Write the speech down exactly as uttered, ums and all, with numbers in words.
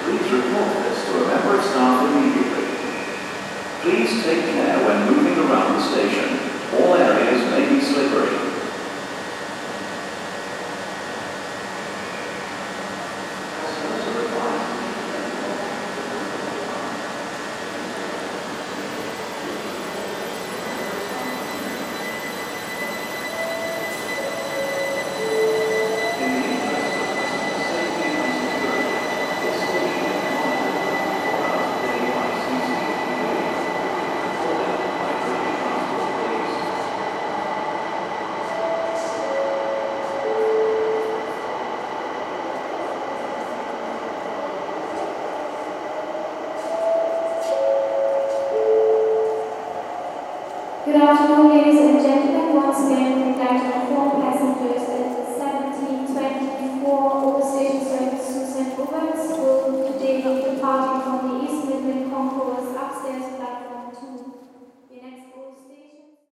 Please report this to a member of staff immediately. Please take care when moving around the station. All areas may be slippery. Good afternoon, ladies and gentlemen. Once again, we'd like to inform passengers